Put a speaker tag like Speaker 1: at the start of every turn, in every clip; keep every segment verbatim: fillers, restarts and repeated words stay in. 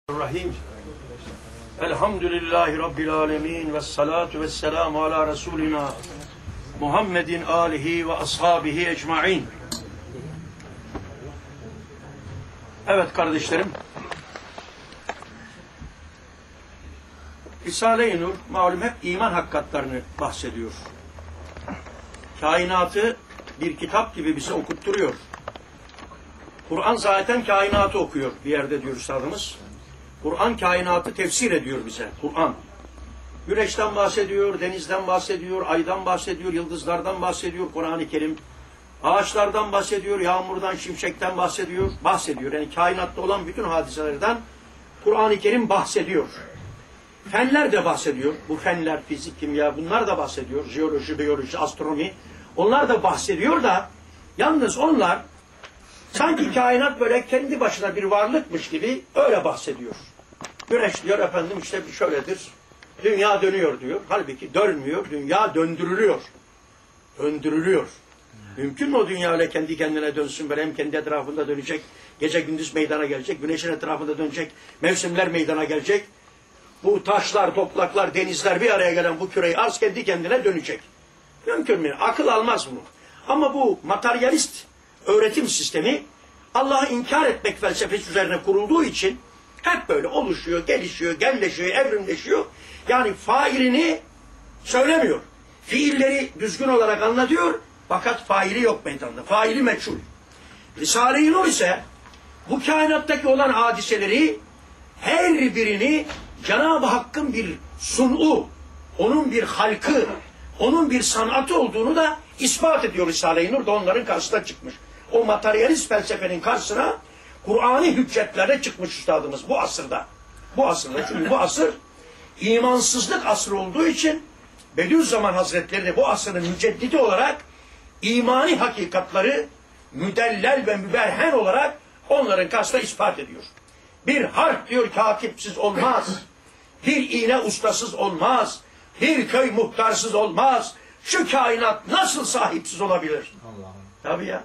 Speaker 1: Rahim. Elhamdülillahi Rabbil alemin ve salatu ve selamu ala Resulina Muhammedin alihi ve ashabihi ecmain. Evet kardeşlerim, Risale-i Nur malum hep iman hakikatlerini bahsediyor. Kainatı bir kitap gibi bize okutturuyor. Kur'an zaten kainatı okuyor bir yerde diyor üstadımız. Kur'an kainatı tefsir ediyor bize. Kur'an. Güneşten bahsediyor, denizden bahsediyor, aydan bahsediyor, yıldızlardan bahsediyor Kur'an-ı Kerim. Ağaçlardan bahsediyor, yağmurdan, şimşekten bahsediyor. Bahsediyor. Yani kainatta olan bütün hadiselerden Kur'an-ı Kerim bahsediyor. Fenler de bahsediyor. Bu fenler, fizik, kimya bunlar da bahsediyor. Jeoloji, biyoloji, astronomi. Onlar da bahsediyor da yalnız onlar sanki kainat böyle kendi başına bir varlıkmış gibi öyle bahsediyor. Güneş diyor efendim işte bir şöyledir. Dünya dönüyor diyor. Halbuki dönmüyor. Dünya döndürülüyor. Döndürülüyor. Mümkün mü o dünya öyle kendi kendine dönsün? Böyle hem kendi etrafında dönecek. Gece gündüz meydana gelecek. Güneşin etrafında dönecek. Mevsimler meydana gelecek. Bu taşlar, topraklar, denizler bir araya gelen bu küreyi arz kendi kendine dönecek. Mümkün mü? Akıl almaz bunu. Ama bu materyalist öğretim sistemi Allah'ı inkar etmek felsefesi üzerine kurulduğu için hep böyle oluşuyor, gelişiyor, genleşiyor, evrimleşiyor. Yani failini söylemiyor. Fiilleri düzgün olarak anlatıyor fakat faili yok meydanda. Faili meçhul. Risale-i Nur ise bu kainattaki olan hadiseleri her birini Cenab-ı Hakk'ın bir sun'u, onun bir halkı, onun bir sanatı olduğunu da ispat ediyor Risale-i Nur da onların karşısına çıkmış. O materyalist felsefenin karşısına Kur'an'ı hüccetlerle çıkmış üstadımız bu asırda. Bu asırda. Çünkü bu asır imansızlık asrı olduğu için Bediüzzaman Hazretleri de bu asrın müceddidi olarak imani hakikatları müdellel ve müberhen olarak onların karşısına ispat ediyor. Bir harp diyor katipsiz olmaz. Bir iğne ustasız olmaz. Bir köy muhtarsız olmaz. Şu kainat nasıl sahipsiz olabilir? Allah'ım. Tabii ya.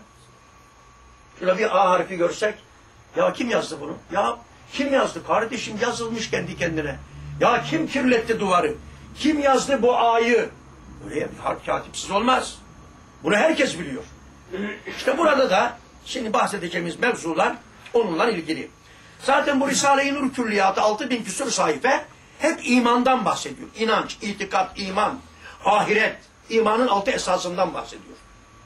Speaker 1: Şöyle bir A harfi görsek, ya kim yazdı bunu? Ya kim yazdı? Kardeşim yazılmış kendi kendine. Ya kim kirletti duvarı? Kim yazdı bu A'yı? Böyle bir harf katipsiz olmaz. Bunu herkes biliyor. İşte burada da şimdi bahsedeceğimiz mevzular onunla ilgili. Zaten bu Risale-i Nur külliyatı altı bin küsur sayfa hep imandan bahsediyor. İnanç, itikat, iman, ahiret, imanın altı esasından bahsediyor.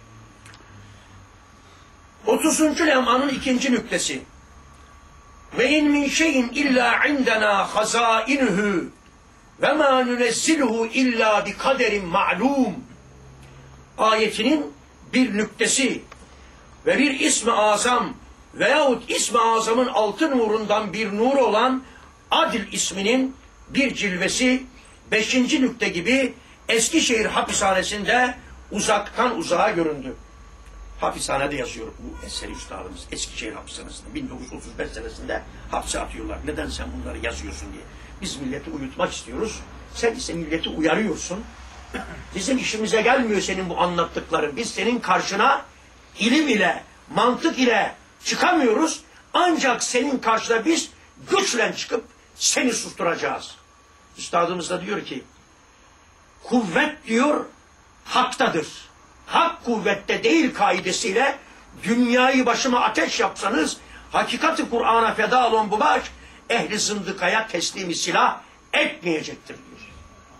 Speaker 1: otuzuncu lemanın ikinci nüktesi. Ve in min şeyin illa indena hazainuhu ve ma nunezziluhu illa bi kaderin ma'lum. Ayetinin bir nüktesi ve bir ismi azam veyahut ismi azamın altı nurundan bir nur olan Adil isminin bir cilvesi beşinci nükte gibi Eskişehir hapishanesinde uzaktan uzağa göründü. Hapishanede yazıyor bu eseri üstadımız. Eskişehir hapishanesinde bin dokuz yüz otuz beş senesinde hapse atıyorlar. Neden sen bunları yazıyorsun diye. Biz milleti uyutmak istiyoruz. Sen ise milleti uyarıyorsun. Bizim işimize gelmiyor senin bu anlattıkların. Biz senin karşına ilim ile, mantık ile çıkamıyoruz. Ancak senin karşına biz güçle çıkıp seni susturacağız. Üstadımız da diyor ki kuvvet diyor haktadır. Hak kuvvette değil kaidesiyle dünyayı başıma ateş yapsanız hakikati Kur'an'a feda olan bu baş ehli zındıkaya teslimi silah etmeyecektir diyor.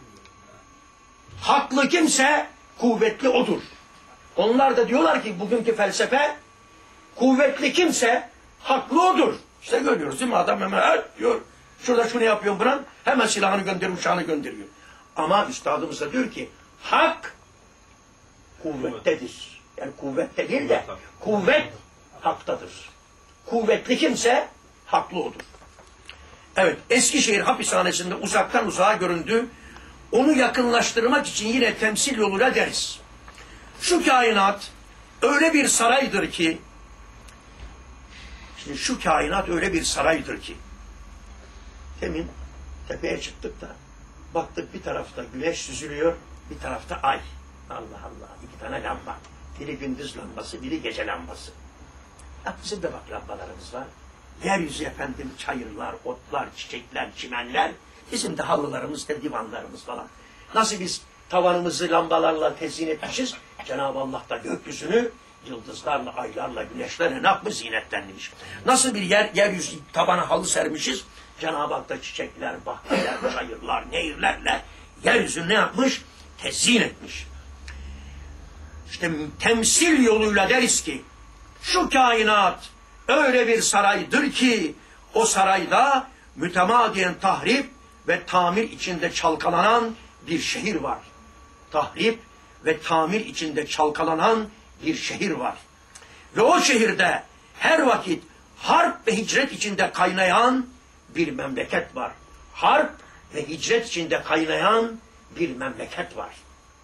Speaker 1: Haklı kimse kuvvetli odur. Onlar da diyorlar ki bugünkü felsefe kuvvetli kimse haklı odur. İşte görüyoruz değil mi? Adam hemen diyor şurada şunu yapıyorum buna hemen silahını gönderiyor, uçağını gönderiyor. Ama üstadımız da diyor ki hak kuvvettedir. Yani kuvvette değil de kuvvet haktadır. Kuvvetli kimse haklı odur. Evet, Eskişehir hapishanesinde uzaktan uzağa göründü. Onu yakınlaştırmak için yine temsil yoluyla deriz. Şu kainat öyle bir saraydır ki şimdi şu kainat öyle bir saraydır ki demin tepeye çıktık da baktık bir tarafta güneş süzülüyor, bir tarafta ay. Allah Allah, iki tane lamba. Biri gündüz lambası, biri gece lambası. Ya bizim de bak lambalarımız var. Yeryüzü efendim çayırlar, otlar, çiçekler, çimenler. Bizim de halılarımız, de divanlarımız falan. Nasıl biz tavanımızı lambalarla tezyin etmişiz, Cenab-ı Allah da gökyüzünü yıldızlarla, aylarla, güneşlerle ne yapmış? Zinetlenmiş. Nasıl bir yer, yeryüzü tabana halı sermişiz, Cenab-ı Hak da çiçekler, bahçeler, çayırlar, nehirlerle yeryüzünü ne yapmış? Tezyin etmiş. İşte temsil yoluyla deriz ki, şu kainat öyle bir saraydır ki, o sarayda mütemadiyen tahrip ve tamir içinde çalkalanan bir şehir var. Tahrip ve tamir içinde çalkalanan bir şehir var. Ve o şehirde her vakit harp ve hicret içinde kaynayan bir memleket var. Harp ve hicret içinde kaynayan bir memleket var.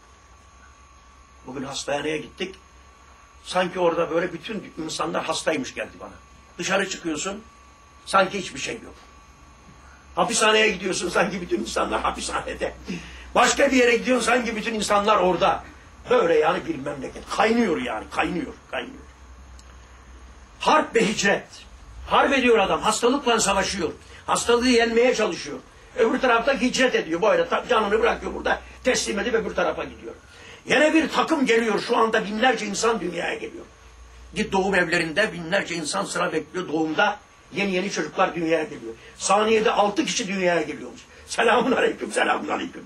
Speaker 1: Bugün hastaneye gittik. Sanki orada böyle bütün insanlar hastaymış geldi bana. Dışarı çıkıyorsun, sanki hiçbir şey yok. Hapishaneye gidiyorsun, sanki bütün insanlar hapishanede. Başka bir yere gidiyorsun, sanki bütün insanlar orada. Böyle yani bir memleket. Kaynıyor yani, kaynıyor, kaynıyor. Harp ve hicret. Harp ediyor adam, hastalıkla savaşıyor. Hastalığı yenmeye çalışıyor. Öbür tarafta hicret ediyor. Böyle canını bırakıyor burada, teslim edip öbür tarafa gidiyor. Yine bir takım geliyor, şu anda binlerce insan dünyaya geliyor. Git doğum evlerinde binlerce insan sıra bekliyor doğumda. Yeni yeni çocuklar dünyaya geliyor. Saniyede altı kişi dünyaya geliyormuş. Selamun aleyküm, selamun aleyküm.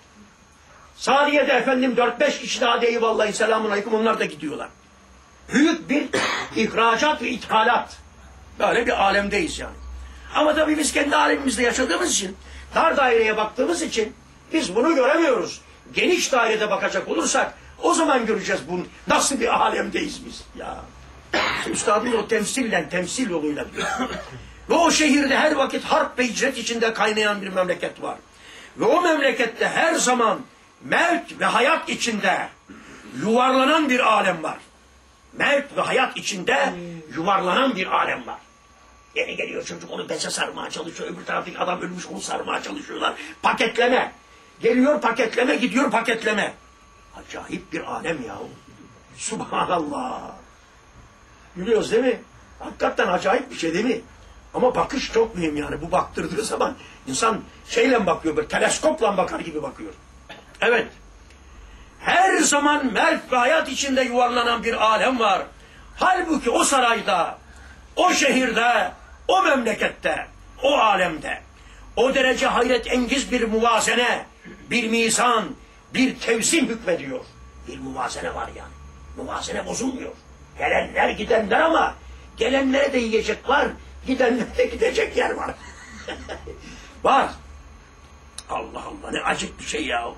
Speaker 1: Saniyede efendim dört beş kişi daha deyi vallahi selamun aleyküm, onlar da gidiyorlar. Büyük bir ihracat ve ithalat. Böyle bir alemdeyiz yani. Ama tabii biz kendi alemimizde yaşadığımız için, dar daireye baktığımız için biz bunu göremiyoruz. Geniş dairede bakacak olursak o zaman göreceğiz bunu. Nasıl bir alemdeyiz biz ya. Üstadın o temsilden, temsil yoluyla diyor. Ve o şehirde her vakit harp ve hicret içinde kaynayan bir memleket var. Ve o memlekette her zaman mevt ve hayat içinde yuvarlanan bir alem var. Mevt ve hayat içinde yuvarlanan bir alem var. Yeni geliyor çocuk, onu beze sarmaya çalışıyor. Öbür taraftaki adam ölmüş, onu sarmaya çalışıyorlar. Paketleme. Geliyor paketleme, gidiyor paketleme. Acayip bir alem yahu. Subhanallah. Biliyoruz değil mi? Hakikaten acayip bir şey değil mi? Ama bakış çok mühim yani. Bu baktırdığı zaman insan şeyle bakıyor, böyle teleskopla bakar gibi bakıyor. Evet. Her zaman melk ve hayat içinde yuvarlanan bir alem var. Halbuki o sarayda, o şehirde, o memlekette, o alemde o derece hayret engiz bir muvazene, bir mizan, bir tevzin hükmediyor. Bir muvazene var yani. Muvazene bozulmuyor. Gelenler gidenler ama gelenlere de yiyecek var, gidenlere de gidecek yer var. Var. Allah Allah, ne acık bir şey ya.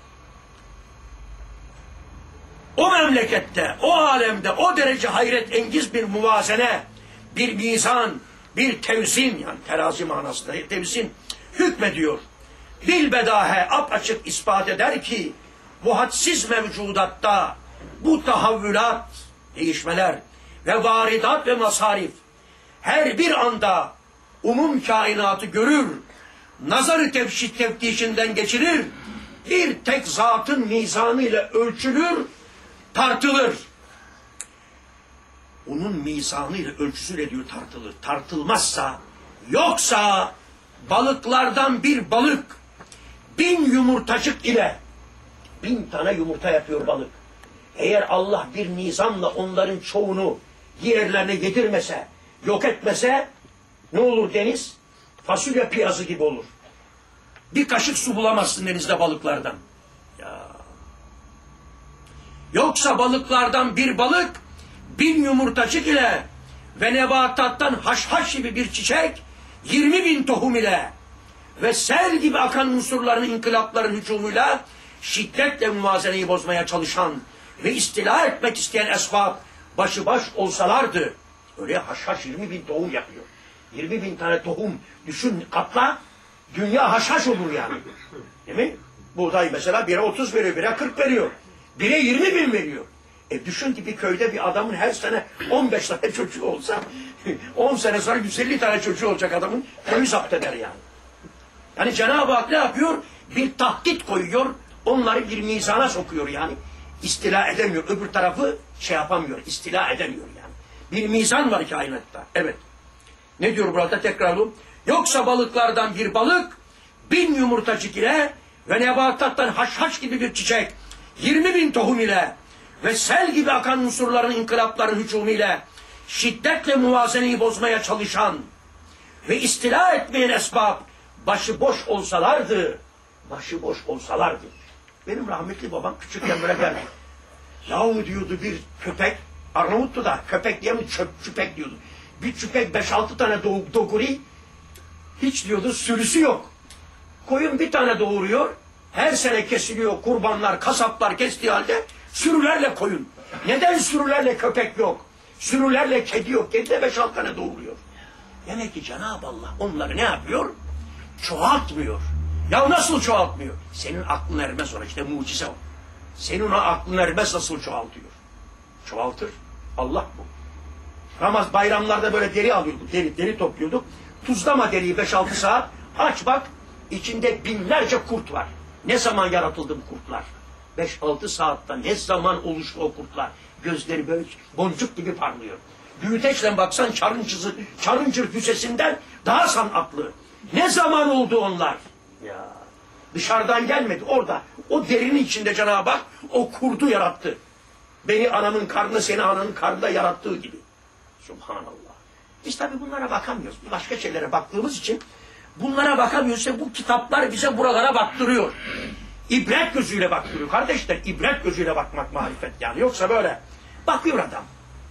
Speaker 1: O memlekette, o alemde o derece hayret engiz bir muvazene, bir mizan, bir tevzin, yani terazi manasında tevzin hükmediyor. Bilbedahe apaçık ispat eder ki bu hadsiz mevcudatta bu tahavvülat, değişmeler ve varidat ve masarif her bir anda umum kainatı görür, nazarı tefşit teftişinden geçirir, bir tek zatın mizanıyla ölçülür, tartılır. Onun mizanıyla ölçüsüyle diyor tartılır. Tartılmazsa, yoksa balıklardan bir balık bin yumurtacık ile bin tane yumurta yapıyor balık. Eğer Allah bir nizamla onların çoğunu yerlerine yedirmese, yok etmese ne olur deniz? Fasulye piyazı gibi olur. Bir kaşık su bulamazsın denizde balıklardan. Ya. Yoksa balıklardan bir balık bin yumurtacık ile ve nebatattan haşhaş gibi bir çiçek yirmi bin tohum ile ve sel gibi akan unsurların inkılapların hücumuyla şiddetle muvazeneyi bozmaya çalışan ve istila etmek isteyen esbab başıbaş olsalardı, öyle haşhaş yirmi bin tohum yapıyor. yirmi bin tane tohum düşün, katla, dünya haşhaş olur yani. Değil mi? Buğday mesela bire otuz veriyor, bire kırk veriyor. Bire yirmi bin veriyor. E düşün ki bir köyde bir adamın her sene on beş tane çocuğu olsa, on sene sonra yüz elli tane çocuğu olacak adamın, köyü zapt eder yani. Yani Cenab-ı Hak ne yapıyor? Bir tahdit koyuyor, onları bir mizana sokuyor yani. İstila edemiyor, öbür tarafı şey yapamıyor, istila edemiyor yani. Bir mizan var kainatta, evet. Ne diyor burada tekrarım? Yoksa balıklardan bir balık, bin yumurtacık ile ve nebatattan haşhaş gibi bir çiçek, yirmi bin tohum ile ve sel gibi akan unsurların, inkılapların hücumu ile şiddetle muvazeneyi bozmaya çalışan ve istila etmeyen esbab başıboş olsalardı, başıboş olsalardı. Benim rahmetli babam küçükken böyle derdi. Yahu diyordu bir köpek, Arnavutlu da köpek diye mi çöp, çüpek diyordu. Bir çüpek beş altı tane do doguri, hiç diyordu sürüsü yok. Koyun bir tane doğuruyor, her sene kesiliyor, kurbanlar, kasaplar kestiği halde sürülerle koyun. Neden sürülerle köpek yok? Sürülerle kedi yok. Kedi de beş altı tane doğuruyor. Demek ki Cenab-ı Allah onları ne yapıyor? Çoğaltmıyor. Ya nasıl çoğaltmıyor? Senin aklın ermez ona, işte mucize o. Senin ona aklın ermez nasıl çoğaltıyor? Çoğaltır. Allah bu. Ramaz bayramlarda böyle deri alıyorduk, deri, deri topluyorduk. Tuzlama deriyi beş altı saat, aç bak, içinde binlerce kurt var. Ne zaman yaratıldı bu kurtlar? beş altı saatte ne zaman oluştu o kurtlar? Gözleri böyle boncuk gibi parlıyor. Büyüteçle baksan Çarıncı, Çarıncı Füzesi'nden daha sanatlı. Ne zaman oldu onlar? Ya dışarıdan gelmedi, orada. O derinin içinde Cenab-ı Hak o kurdu yarattı. Beni anamın karnı, seni ananın karnında yarattığı gibi. Subhanallah. Biz tabi bunlara bakamıyoruz. Başka şeylere baktığımız için bunlara bakamıyoruz. Bu kitaplar bize buralara baktırıyor. İbret gözüyle baktırıyor. Kardeşler, ibret gözüyle bakmak marifet yani. Yoksa böyle bakıyor adam.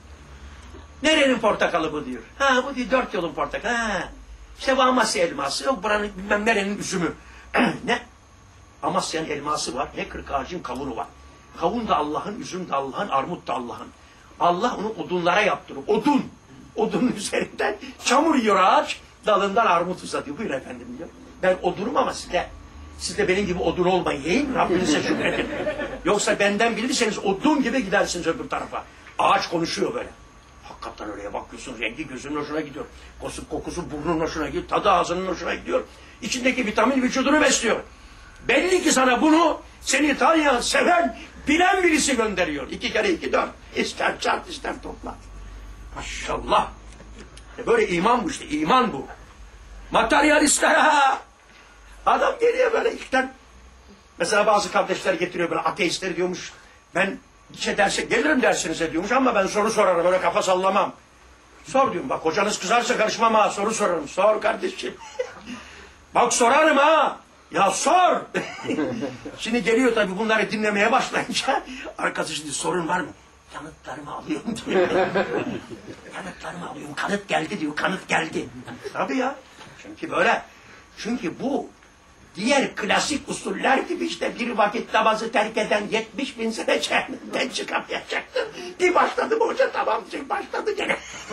Speaker 1: Nerenin portakalı bu diyor. Ha bu diyor dört yolun portakalı. Ha. İşte bu Amasya elması. Yok buranın bilmem nerenin üzümü. Ne? Amasya'nın elması var. Ne kırk ağacın kavunu var. Kavun da Allah'ın, üzüm de Allah'ın, armut da Allah'ın. Allah onu odunlara yaptırıyor. Odun. Odunun üzerinden çamur yiyor ağaç. Dalından armut uzatıyor. Buyur efendim diyor. Ben odunum ama siz de, siz de benim gibi odun olmayın. Yiyin, Rabbinize şükredin. Yoksa benden bilirseniz odun gibi gidersiniz öbür tarafa. Ağaç konuşuyor böyle. Hakikaten öyle bakıyorsun, rengi gözünün hoşuna gidiyor. Kokusu, kokusu burnunun hoşuna gidiyor. Tadı ağzının hoşuna gidiyor. İçindeki vitamin vücudunu besliyor. Belli ki sana bunu seni tanıyan, seven, bilen birisi gönderiyor. İki kere iki dört. İster çarp, ister topla. Maşallah. E böyle iman bu işte. İman bu. Materyalistler ha. Adam geliyor böyle içten. Mesela bazı kardeşler getiriyor böyle ateistler diyormuş. Ben içe derse gelirim dersinize diyormuş ama ben soru sorarım. Böyle kafa sallamam. Sor diyorum. Bak hocanız kızarsa karışmam ha. Soru sorarım. Sor kardeşim. Bak sorarım ha. Ya sor. Şimdi geliyor tabii bunları dinlemeye başlayınca arkadaş şimdi sorun var mı? Yanıtlarımı alıyorum diyor. Yanıtlarımı alıyorum. Kanıt geldi diyor. Kanıt geldi. Tabii ya. Çünkü böyle. Çünkü bu diğer klasik usuller gibi işte bir vakit namazı terk eden yetmiş bin sene cehennemden çıkamayacaktır. Bir başladı mı hoca tamam başladı gene.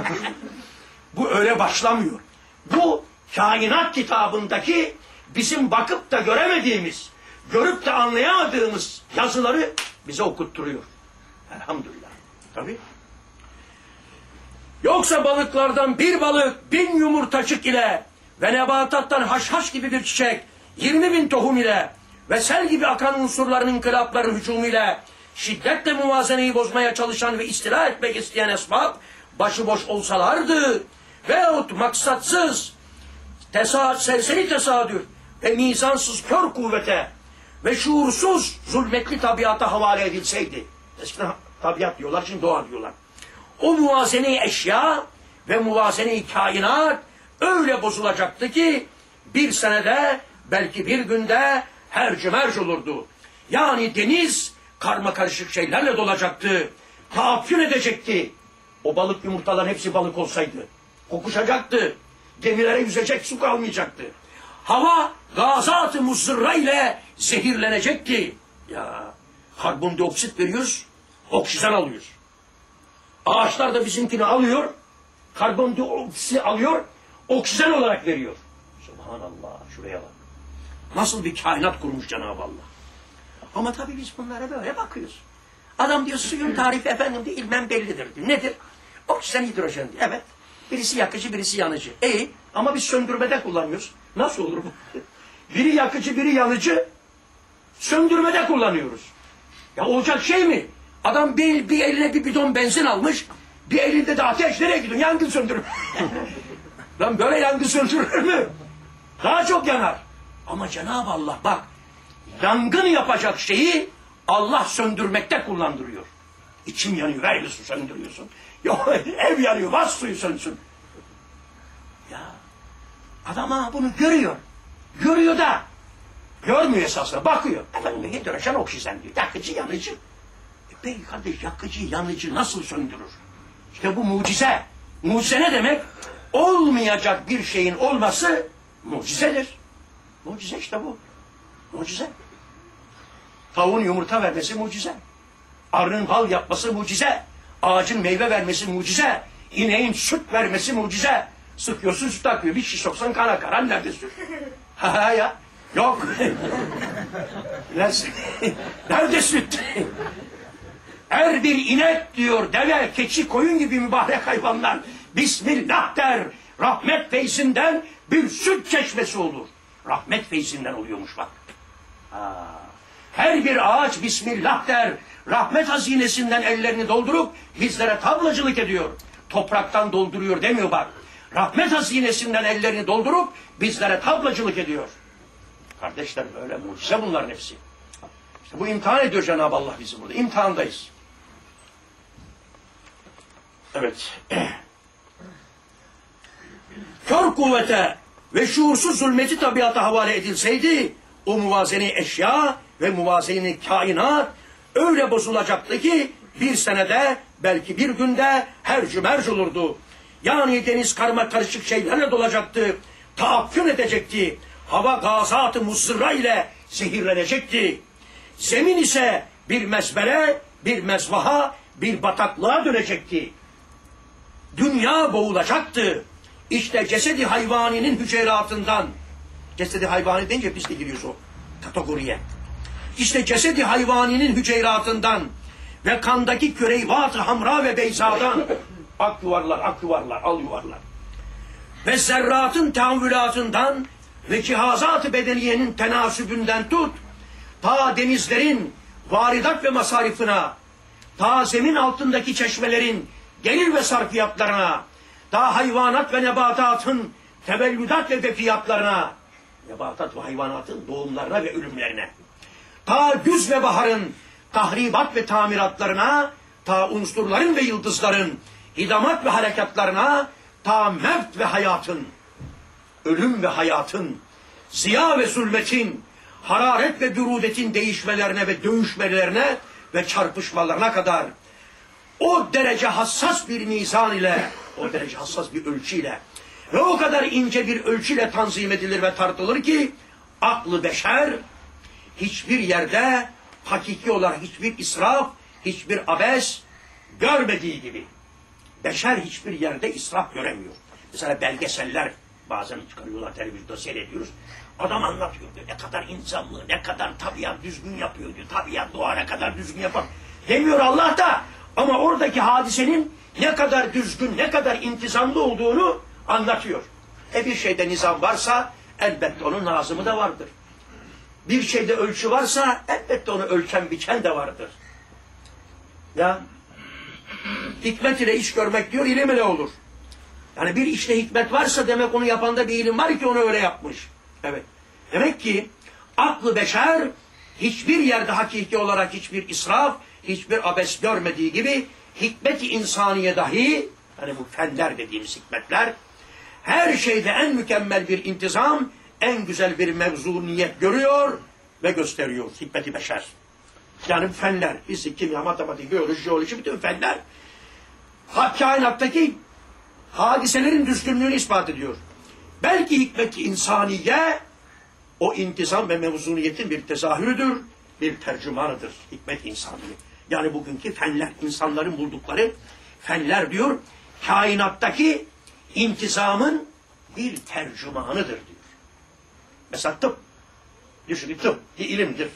Speaker 1: Bu öyle başlamıyor. Bu kainat kitabındaki bizim bakıp da göremediğimiz, görüp de anlayamadığımız yazıları bize okutturuyor. Elhamdülillah. Tabii. Yoksa balıklardan bir balık, bin yumurtacık ile ve nebatattan haşhaş gibi bir çiçek, yirmi bin tohum ile ve sel gibi akan unsurların inkılapları hücumu ile şiddetle muvazeneyi bozmaya çalışan ve istila etmek isteyen esbab başıboş olsalardı veyahut maksatsız, tesa serseri tesadüf ve mizansız kör kuvvete ve şuursuz zulmetli tabiata havale edilseydi. Eskiden tabiat diyorlar, şimdi doğa diyorlar. O muvazene-i eşya ve muvazene-i kainat öyle bozulacaktı ki bir senede belki bir günde herc merc olurdu. Yani deniz karmakarışık şeylerle dolacaktı. Tahakküm edecekti. O balık yumurtaların hepsi balık olsaydı. Kokuşacaktı. Gemilere yüzecek su kalmayacaktı. Hava gazat-ı muzırra ile zehirlenecekti. Ya karbondioksit veriyoruz, oksijen alıyoruz. Ağaçlar da bizimkini alıyor, karbondioksit alıyor, oksijen olarak veriyor. Subhanallah, şuraya bak. Nasıl bir kainat kurmuş Cenab-ı Allah. Ama tabii biz bunlara böyle bakıyoruz. Adam diyor suyun tarifi efendim de ilmen bellidir diyor. Nedir? Oksijen, hidrojen diyor. Evet. Birisi yakıcı, birisi yanıcı. İyi ama biz söndürmede kullanıyoruz. Nasıl olur bu? Biri yakıcı, biri yanıcı. Söndürmede kullanıyoruz. Ya olacak şey mi? Adam bir, bir eline bir bidon benzin almış, bir elinde de ateş, nereye gidiyor? Yangın söndürme. Lan böyle yangın söndürülür mü? Daha çok yanar. Ama Cenab-ı Allah bak, yangın yapacak şeyi Allah söndürmekte kullandırıyor. İçim yanıyor, ver bir su söndürüyorsun. Yok, ev yanıyor, bas suyu sönsün. Ya adam ha bunu görüyor. Görüyor da görmüyor esasında, bakıyor. Efendim hidrojen oksijen diyor. Yakıcı yanıcı. E peki kardeş, yakıcı yanıcı nasıl söndürür? İşte bu mucize. Mucize ne demek? Olmayacak bir şeyin olması mucizedir. Mucize işte bu. Mucize. Tavuğun yumurta vermesi mucize. Arının bal yapması mucize. Ağacın meyve vermesi mucize. İneğin süt vermesi mucize. Sıkıyorsun süt akıyor. Bir şiş soksan kan akar. Hani nerede süt? Ha ya. Yok. Nerede süt? Her bir inek diyor, deve, keçi, koyun gibi mübarek hayvanlar Bismillah der. Rahmet feyzinden bir süt çeşmesi olur. Rahmet feyzinden oluyormuş bak. Ha. Her bir ağaç Bismillah der. Rahmet hazinesinden ellerini doldurup bizlere tablacılık ediyor. Topraktan dolduruyor demiyor bak. Rahmet hazinesinden ellerini doldurup bizlere tablacılık ediyor. Kardeşler böyle mucize bunların hepsi. İşte bu imtihan ediyor Cenab-ı Allah bizi burada. İmtihandayız. Evet. Kör kuvvete ve şuursuz zulmeti tabiata havale edilseydi o muvazene eşya ve muvazene kainat öyle bozulacaktı ki bir senede belki bir günde hercü merc olurdu. Yani deniz karma karışık şeylerle dolacaktı. Taaffün edecekti. Hava gazat-ı musırra ile zehirlenecekti. Zemin ise bir mezbele, bir mezbaha, bir bataklığa dönecekti. Dünya boğulacaktı. İşte cesedi hayvaninin hücreratından, cesedi hayvani deyince biz de giriyoruz o kategoriye. İşte cesedi hayvaninin hücreratından ve kandaki küreyvat-ı hamra ve beyzadan, ak yuvarlar, ak yuvarlar, al yuvarlar. Ve zerratın teamvülatından ve cihazat-ı bedeniyenin tenasübünden tut, ta denizlerin varidat ve masarifına, ta zemin altındaki çeşmelerin gelir ve sarfiyatlarına, ta hayvanat ve nebatatın tevellüdat ve vefiyatlarına, nebatat ve hayvanatın doğumlarına ve ölümlerine, ta güz ve baharın tahribat ve tamiratlarına, ta unsurların ve yıldızların hidamat ve harekatlarına, ta mevt ve hayatın, ölüm ve hayatın, ziya ve zulmetin, hararet ve bürudetin değişmelerine ve dövüşmelerine ve çarpışmalarına kadar o derece hassas bir mizan ile, o derece hassas bir ölçüyle ve o kadar ince bir ölçüyle tanzim edilir ve tartılır ki aklı beşer hiçbir yerde hakiki olarak hiçbir israf, hiçbir abes görmediği gibi. Beşer hiçbir yerde israf göremiyor. Mesela belgeseller bazen çıkarıyorlar, televizyonda seyrediyoruz. Adam anlatıyor diyor, ne kadar insanlığı, ne kadar tabiat düzgün yapıyor diyor. Tabiat doğa ne kadar düzgün yapar. Demiyor Allah da ama oradaki hadisenin ne kadar düzgün, ne kadar intizamlı olduğunu anlatıyor. E bir şeyde nizam varsa elbette onun nazımı da vardır. Bir şeyde ölçü varsa elbette onu ölçen biçen de vardır. Ya hikmet ile iş görmek diyor, ilim ile olur. Yani bir işte hikmet varsa demek onu yapanda bir ilim var ki onu öyle yapmış. Evet. Demek ki aklı beşer hiçbir yerde hakiki olarak hiçbir israf, hiçbir abes görmediği gibi hikmet-i insaniye dahi, hani bu fenler dediğimiz hikmetler, her şeyde en mükemmel bir intizam, en güzel bir mevzuniyet görüyor ve gösteriyor hikmet-i beşer. Yani bu fenler, fizik, kimya, matematik, biyoloji, jeoloji, bütün fenler kainattaki hadiselerin düzgünlüğünü ispat ediyor. Belki hikmet-i insaniye o intizam ve mevzuniyetin bir tezahürüdür, bir tercümanıdır hikmet-i insaniye. Yani bugünkü fenler, insanların buldukları fenler diyor, kainattaki intizamın bir tercümanıdır diyor. Mesela tıp, düşünün tıp bir ilimdir.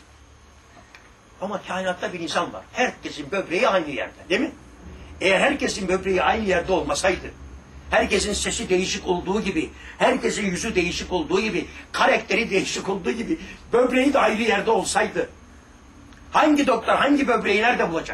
Speaker 1: Ama kainatta bir nizam var. Herkesin böbreği aynı yerde, değil mi? Eğer herkesin böbreği aynı yerde olmasaydı, herkesin sesi değişik olduğu gibi, herkesin yüzü değişik olduğu gibi, karakteri değişik olduğu gibi, böbreği de ayrı yerde olsaydı, hangi doktor hangi böbreği nerede bulacak?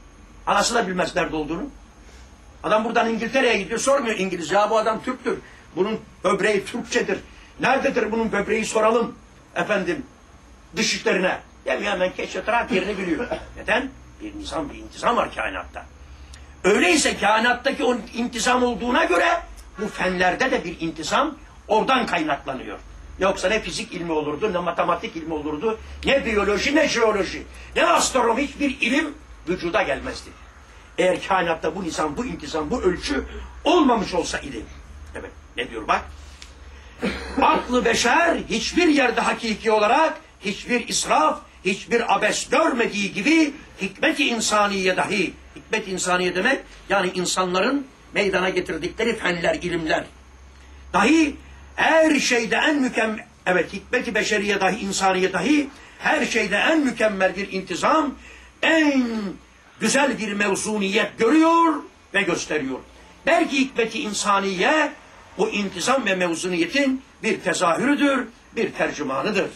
Speaker 1: Anası da bilmez nerede olduğunu. Adam buradan İngiltere'ye gidiyor, sormuyor İngilizce. Ya bu adam Türktür. Bunun böbreği Türkçedir. Nerededir bunun böbreği soralım. Efendim dışişlerine. Yani hemen keşfetrak yerini biliyor. Neden? Bir nizam, bir intizam var kainatta. Öyleyse kainattaki o intizam olduğuna göre bu fenlerde de bir intizam oradan kaynaklanıyor. Yoksa ne fizik ilmi olurdu, ne matematik ilmi olurdu, ne biyoloji, ne jeoloji, ne astronomi, hiçbir ilim vücuda gelmezdi. Eğer kainatta bu nizam, bu intizam, bu ölçü olmamış olsa idi. Evet, ne diyor bak? Aklı beşer hiçbir yerde hakiki olarak hiçbir israf, hiçbir abes görmediği gibi hikmet-i insaniye dahi, hikmet-i insaniye demek yani insanların meydana getirdikleri fenler, ilimler dahi her şeyde en mükemmel, evet hikmet-i beşeriye dahi, insaniye dahi her şeyde en mükemmel bir intizam, en güzel bir mevzuniyet görüyor ve gösteriyor. Belki hikmet-i insaniye bu intizam ve mevzuniyetin bir tezahürüdür, bir tercümanıdır.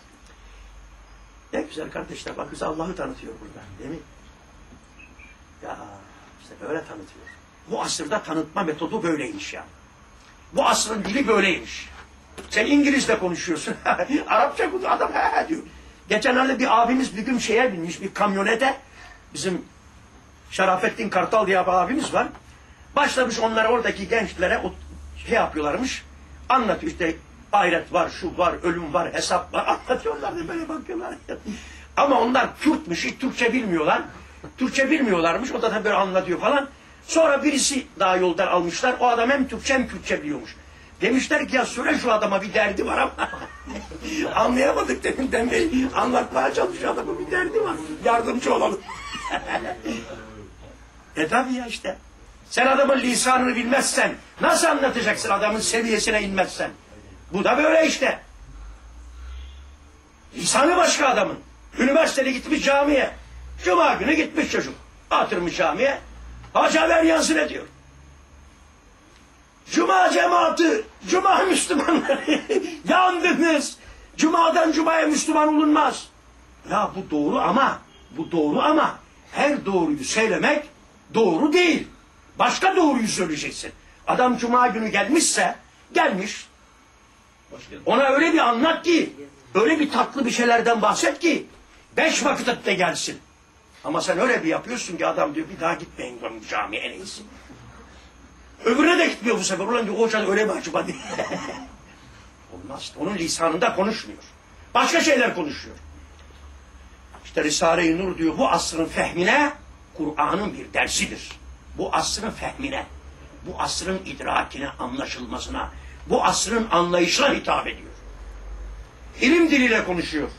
Speaker 1: Ne güzel kardeşler, bak bize Allah'ı tanıtıyor burada, değil mi? Ya işte böyle tanıtıyor. Bu asırda tanıtma metodu böyleymiş ya. Bu asrın dili böyleymiş. Sen İngilizce konuşuyorsun. Arapça konuşuyor. Adam he he diyor. Geçenlerde bir abimiz bir gün şeye binmiş, bir kamyonete. Bizim Şerafettin Kartal diye bir abimiz var. Başlamış onlara, oradaki gençlere şey yapıyorlarmış. Anlatıyor işte ahiret var, şu var, ölüm var, hesap var. Anlatıyorlar da böyle bakıyorlar. Ama onlar Kürtmüş, hiç Türkçe bilmiyorlar. Türkçe bilmiyorlarmış. O da tabii böyle anlatıyor falan. Sonra birisi daha yoldan almışlar. O adam hem Türkçe hem Kürtçe biliyormuş. Demişler ki ya söyle şu adama, bir derdi var ama anlayamadık deminden beri. Anlatmaya çalışıyor, adamın bir derdi var. Yardımcı olalım. E tabi ya işte. Sen adamın lisanını bilmezsen nasıl anlatacaksın, adamın seviyesine inmezsen? Bu da böyle işte. Lisanı başka adamın. Üniversitede gitmiş camiye. Cuma günü gitmiş çocuk. Atırmış camiye. Hacı haber yansın ediyor. Cuma cemaati, Cuma Müslümanları yandınız. Cuma'dan Cuma'ya Müslüman olunmaz. Ya bu doğru ama, bu doğru ama her doğruyu söylemek doğru değil. Başka doğruyu söyleyeceksin. Adam Cuma günü gelmişse, gelmiş. Ona öyle bir anlat ki, öyle bir tatlı bir şeylerden bahset ki, beş vakit de gelsin. Ama sen öyle bir yapıyorsun ki adam diyor bir daha gitmeyin camiye en iyisi. Öbürüne de gitmiyor bu sefer. Ulan diyor hoca öyle mi acaba diye. Olmaz. Onun lisanında konuşmuyor. Başka şeyler konuşuyor. İşte Risale-i Nur diyor bu asrın fehmine Kur'an'ın bir dersidir. Bu asrın fehmine, bu asrın idrakine, anlaşılmasına, bu asrın anlayışına hitap ediyor. İlim diliyle konuşuyor.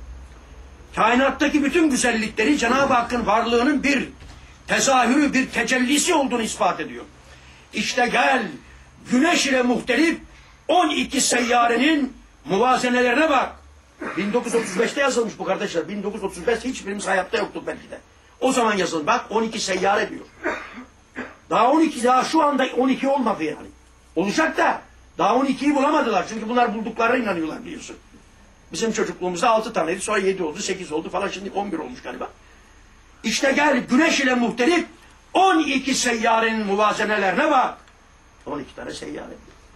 Speaker 1: Kainattaki bütün güzellikleri Cenab-ı Hakk'ın varlığının bir tezahürü, bir tecellisi olduğunu ispat ediyor. İşte gel, güneş ile muhtelif on iki seyyarenin muvazenelerine bak. bin dokuz yüz otuz beşte yazılmış bu kardeşler. bin dokuz yüz otuz beş hiçbirimiz hayatta yoktuk belki de. O zaman yazıldı. Bak on iki seyyare diyor. Daha on iki, daha şu anda on iki olmadı yani. Olacak da daha on ikiyi bulamadılar. Çünkü bunlar bulduklarına inanıyorlar biliyorsun. Bizim çocukluğumuzda altı taneydi, sonra yedi oldu, sekiz oldu falan, şimdi on bir olmuş galiba. İşte gel güneş ile muhtelif on iki seyyarenin muvazenelerine bak. on iki tane seyyare.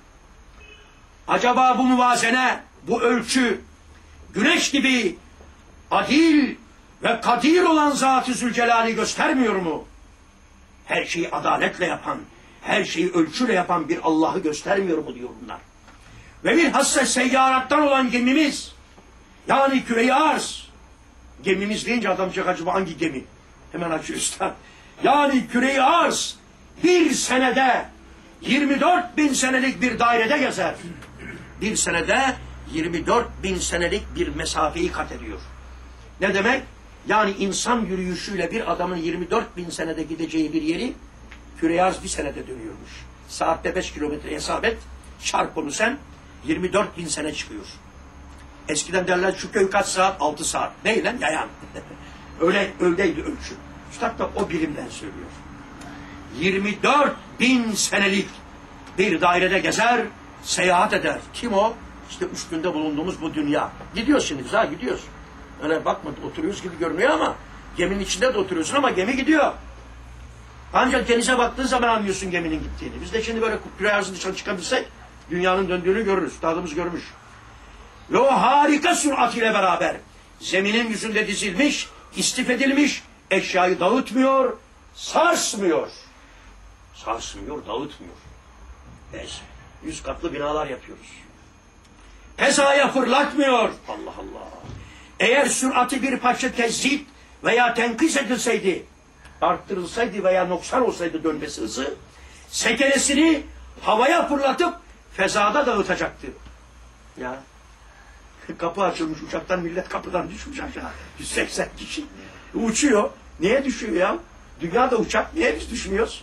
Speaker 1: Acaba bu muvazene, bu ölçü, güneş gibi adil ve kadir olan Zat-ı Zülcelal'i göstermiyor mu? Her şeyi adaletle yapan, her şeyi ölçüyle yapan bir Allah'ı göstermiyor mu diyor bunlar. Ve bilhassa seyyarattan olan gemimiz, yani küre-i arz, gemimiz deyince adam diyecek acaba hangi gemi? Hemen açıyor üstad. Yani küre-i arz bir senede yirmi dört bin senelik bir dairede gezer. Bir senede yirmi dört bin senelik bir mesafeyi kat ediyor. Ne demek? Yani insan yürüyüşüyle bir adamın yirmi dört bin senede gideceği bir yeri küre-i arz bir senede dönüyormuş. Saatte beş kilometre hesap et, çarp onu sen, yirmi dört bin sene çıkıyor. Eskiden derler şu köy kaç saat? altı saat. Neyle? Yayan. Öyle, öyleydi ölçü. Üstad da o bilimden söylüyor. yirmi dört bin senelik bir dairede gezer, seyahat eder. Kim o? İşte üstünde bulunduğumuz bu dünya. Gidiyoruz şimdi, güzel gidiyoruz. Öyle bakma, oturuyoruz gibi görünüyor ama geminin içinde de oturuyorsun ama gemi gidiyor. Ancak denize baktığın zaman anlıyorsun geminin gittiğini. Biz de şimdi böyle küre arzın dışına çıkabilsek Dünyanın döndüğünü görürüz. Üstadımız görmüş. Ve o harika sürat ile beraber zeminin yüzünde dizilmiş, istif edilmiş, eşyayı dağıtmıyor, sarsmıyor. Sarsmıyor, dağıtmıyor. Neyse. Yüz katlı binalar yapıyoruz. Fezaya fırlatmıyor. Allah Allah. Eğer sürati bir parça tezzit veya tenkis edilseydi, arttırılsaydı veya noksan olsaydı dönmesi hızı, sekeresini havaya fırlatıp fezada dağıtacaktı. Ya. Kapı açılmış uçaktan, millet kapıdan düşmüş aşağı. yüz seksen kişi. Uçuyor. Niye düşüyor ya? Dünyada uçak, niye biz düşmüyoruz?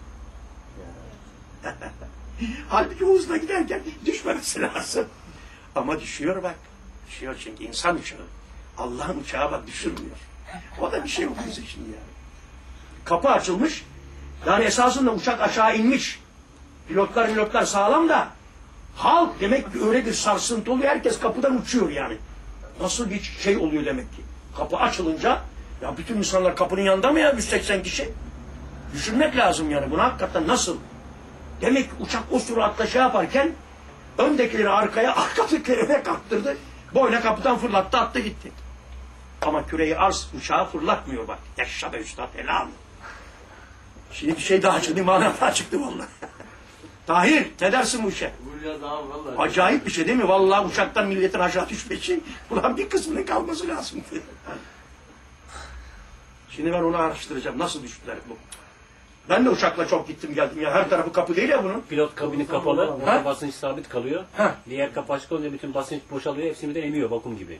Speaker 1: Halbuki o hızla giderken düşmemesi lazım. Ama düşüyor bak. Düşüyor çünkü insan uçağı. Allah'ın uçağı bak düşürmüyor. O da bir şey yok bize şimdi yani. Kapı açılmış. Yani esasında uçak aşağı inmiş. Pilotlar pilotlar sağlam da halk demek ki öyle bir sarsıntı oluyor. Herkes kapıdan uçuyor yani. Nasıl bir şey oluyor demek ki. Kapı açılınca ya bütün insanlar kapının yanında mı ya yüz seksen kişi? Düşünmek lazım yani. Bunu hakikaten nasıl? Demek ki uçak o süratle şey yaparken öndekileri arkaya, arkadakileri öne kalktırdı. Boyuna kapıdan fırlattı, attı gitti. Ama küreyi arz uçağı fırlatmıyor bak. Yaşa be üstad, helal. Şimdi bir şey daha çıktı, mana daha çıktı vallahi. Tahir, ne dersin bu işe? Acayip bir şey değil mi? Vallahi uçaktan milletin aşağı düşmesi, ulan bir kısmının kalması lazım. Şimdi ben onu araştıracağım. Nasıl düştüler bu? Ben de uçakla çok gittim geldim ya. Her tarafı kapı değil ya bunun.
Speaker 2: Pilot kabini kapalı, orada basınç sabit kalıyor.
Speaker 1: Ha.
Speaker 2: Diğer kapı açık olunca bütün basınç boşalıyor, hepsini de emiyor vakum gibi.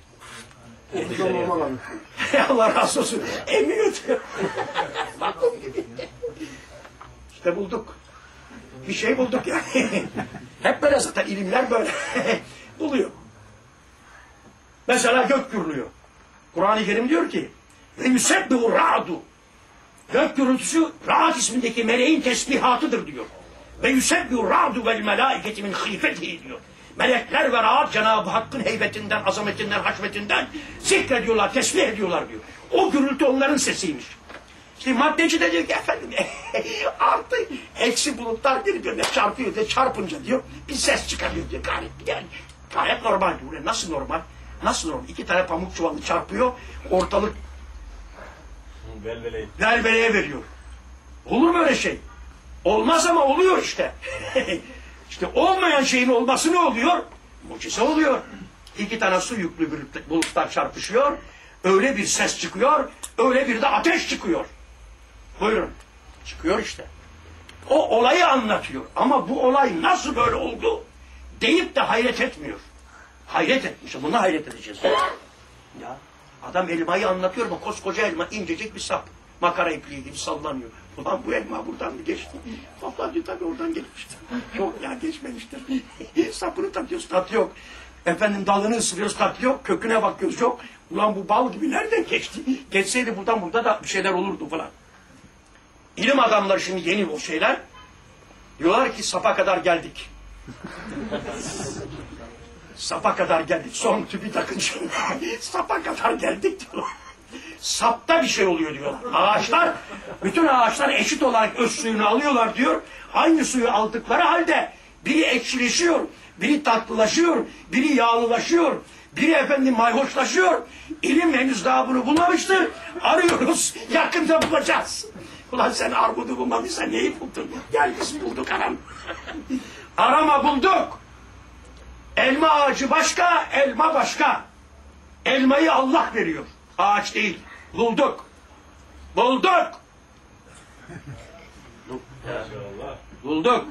Speaker 1: Allah razı olsun. Emiyor diyor. Vakum gibi. İşte bulduk. Bir şey bulduk yani. Hep böyle zaten ilimler böyle. Buluyor. Mesela gök gürlüyor. Kur'an-ı Kerim diyor ki ve yusebbihu ra'du. Gök gürültüsü Ra'd ismindeki meleğin tesbihatıdır diyor. Ve yusebbihu ra'du vel melâiketi min khifetihi diyor. Melekler ve Ra'd Cenab-ı Hakk'ın heybetinden, azametinden, haşmetinden zikrediyorlar, tesbih ediyorlar diyor. O gürültü onların sesiymiş. İşte maddeci de diyor ki efendim artı eksi bulutlar birbirine çarpıyor diye çarpınca diyor bir ses çıkarıyor diyor. Gayet, yani, gayet normal diyor. Nasıl normal? Nasıl normal? İki tane pamuk çuvalı çarpıyor, ortalık
Speaker 2: Velveleye.
Speaker 1: velveleye veriyor. Olur mu öyle şey? Olmaz ama oluyor işte. İşte olmayan şeyin olması ne oluyor? Mucize oluyor. İki tane su yüklü bulutlar çarpışıyor. Öyle bir ses çıkıyor, öyle bir de ateş çıkıyor. Buyurun. Çıkıyor işte. O olayı anlatıyor. Ama bu olay nasıl böyle oldu deyip de hayret etmiyor. Hayret etmiş. Buna hayret edeceğiz. Ya adam elmayı anlatıyor ama koskoca elma incecik bir sap. Makara ipliği gibi sallanıyor. Ulan bu elma buradan mı geçti? Vallahi tabii oradan geçmiştir. Yok ya geçmemiştir. Sapını takıyoruz, tat yok. Efendim dalını ısırıyoruz, tat yok. Köküne bakıyoruz, yok. Ulan bu bal gibi nereden geçti? Geçseydi buradan burada da bir şeyler olurdu falan. İlim adamları şimdi yeni o şeyler. Diyorlar ki sapa kadar geldik. Sapa kadar geldik. Son tüpü takınca sapa kadar geldik diyorlar. Sapta bir şey oluyor diyorlar. Ağaçlar, bütün ağaçlar eşit olarak öz suyunu alıyorlar diyor. Aynı suyu aldıkları halde biri ekşileşiyor, biri tatlılaşıyor, biri yağlılaşıyor, biri efendim mayhoşlaşıyor. İlim henüz daha bunu bulmamıştır. Arıyoruz, yakında bulacağız. Ulan sen armudu bulmadıysan neyi buldun? Gel biz bulduk aram. Arama bulduk. Elma ağacı başka, elma başka. Elmayı Allah veriyor. Ağaç değil. Bulduk. Bulduk. Bulduk.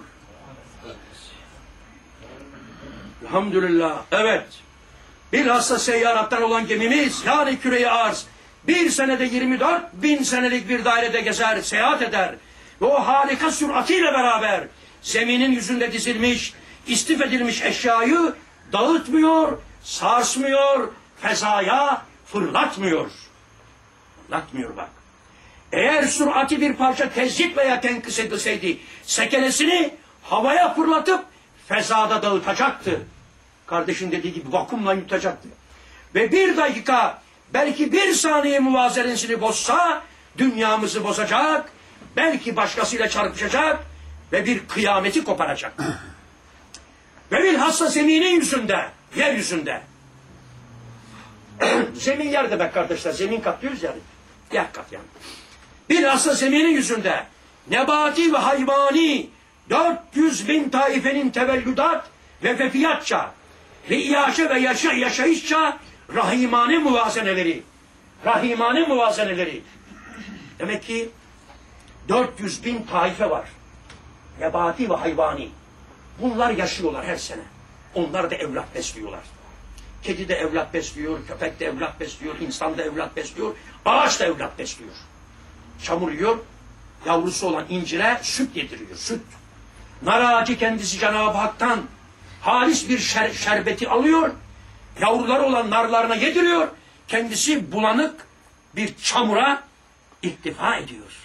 Speaker 1: Elhamdülillah. Evet. Bilhassa seyyarattan olan gemimiz yani küre-i arz bir senede yirmi dört bin senelik bir dairede gezer, seyahat eder. Ve o harika süratiyle beraber zeminin yüzünde dizilmiş, istif edilmiş eşyayı dağıtmıyor, sarsmıyor, fezaya fırlatmıyor. Fırlatmıyor bak. Eğer sürati bir parça tezyit veya tenkis edilseydi, sekenesini havaya fırlatıp fezada dağıtacaktı. Kardeşin dediği gibi vakumla yutacaktı. Ve bir dakika, belki bir saniye muvazenesini bozsa, dünyamızı bozacak, belki başkasıyla çarpışacak ve bir kıyameti koparacak. Bilhassa zeminin yüzünde, yeryüzünde. Zemin yer demek kardeşler, zemin kat diyoruz yani. Yer kat yani. Bilhassa zeminin yüzünde nebati ve hayvani dört yüz bin taifenin tevellüdat ve vefiyatça ve iaşe ve yaşa, yaşayışça rahimane muvazeneleri. Rahimane muvazeneleri. Demek ki dört yüz bin taife var. Nebati ve hayvani. Bunlar yaşıyorlar her sene. Onlar da evlat besliyorlar. Kedi de evlat besliyor, köpek de evlat besliyor, insan da evlat besliyor, ağaç da evlat besliyor. Çamur yiyor, yavrusu olan incire süt yediriyor, süt. Nar ağacı kendisi Cenab-ı Hak'tan halis bir şer şerbeti alıyor, yavruları olan narlarına yediriyor, kendisi bulanık bir çamura iktifa ediyor.